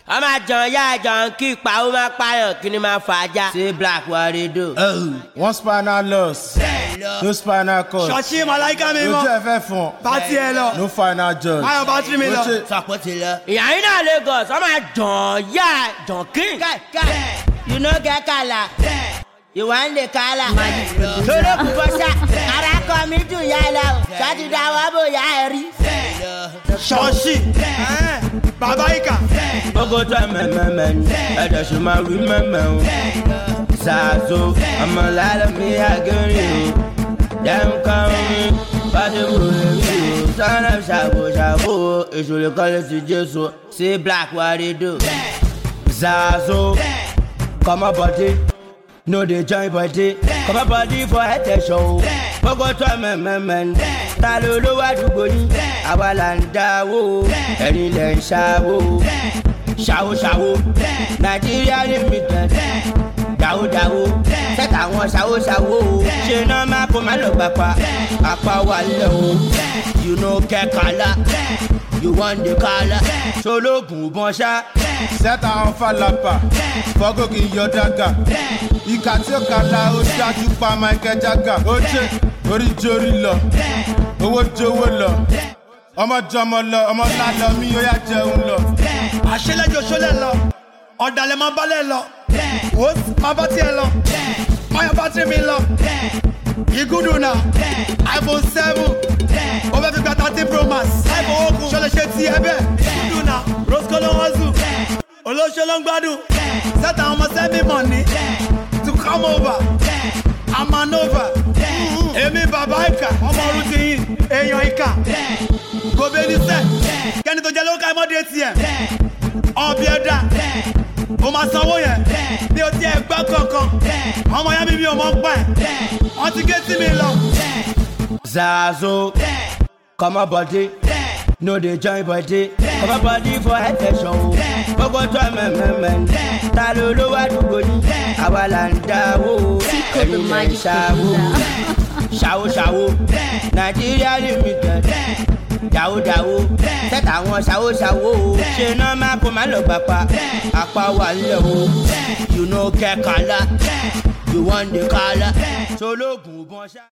I'm a John, yeah, John, keep power, my fire, kinema faja. Say black, what they do? One spinal loss, no spinal cord. Shashi Malaika me mo. No JFF fun. Party hello. No final judge. My battery me lo. Support it. Yeah, in Lagos, I'm a John, yeah, John King. You know get color. You want the color? So look for that. I come into yellow. Shadi dawabo yari. Shashi. Babaika. Ogo to men. I just remember. Zazo, I'm a lot of me. I get you. Them coming, but the you. Son of Shabo. It's really call to Jesus. Say black, what they do? Zazo, come up, body. No, they join body. Come up, body for head show. Ogo to men. Talolo wa dugoni. Awalanda wo. Enilen shawo. Shawo. Nigeria limited. Dawo. Set àwọn shawo. Ṣé náà máa kó má lọ gbapá? Apá wà lẹ́ o. You know get color. You want the color. Ṣológun bọ́n ṣá. Set àwọn falapa. Fọ́gò kì í yọ dága. Ìkà tí ó kàlà ó dájú pa Michael Jagger. Ó jẹ́ orí jórí lọ. Owó jówó lọ. Ọmọ jọmọ lọ. Ọmọ ńlá lọ mí ó yá jẹun lọ. Àṣẹlẹ́jọ ṣọlẹ̀ lọ. Ọ̀dàlẹ̀ máa balẹ̀ lọ. Wọ́n máa bá tiẹ̀ lọ. Máyọ̀ bá tì mí lọ. Igudu náà. iPhone 7. Ó fẹ́ fi gba 30 Pro Max. iPhone okun. Ṣọlẹ̀ ṣe ti ẹ bẹ́ẹ̀. Igudu náà. Roscoe ló ń hustle. Olóṣèlú ló ń gbádùn. Sẹ́tà ọmọ sẹ́mi money to come over. I'm an over. Èmi bàbá ìkà. Ọmọ ọrùn ti yín. Èèyàn ìkà. Gòbè ní sẹ́. Kẹ́ni tó jẹ́ ló ń ká ẹmọ́dé tiẹ̀. Ọ̀bì ẹ̀dá. Ó máa sanwó yẹn. Bí o ti ẹ̀ gbọ́ kankan. Ọmọ yẹn mi ò mọ̀ pa ẹ̀. Wọ́n ti gé sí mi lọ. Zazo, come up, body. No, they join body. Come up, body for head show. Ogo to men. Talolo wa dugoni. Awalanda wo. Enilen shawo. Nigeria limited. Dawo. Set àwọn shawo. Ṣé náà máa kó má lọ gbapá? Apá wà lẹ́ o. You know get color. You want the color. Ṣológun bọ́n ṣá.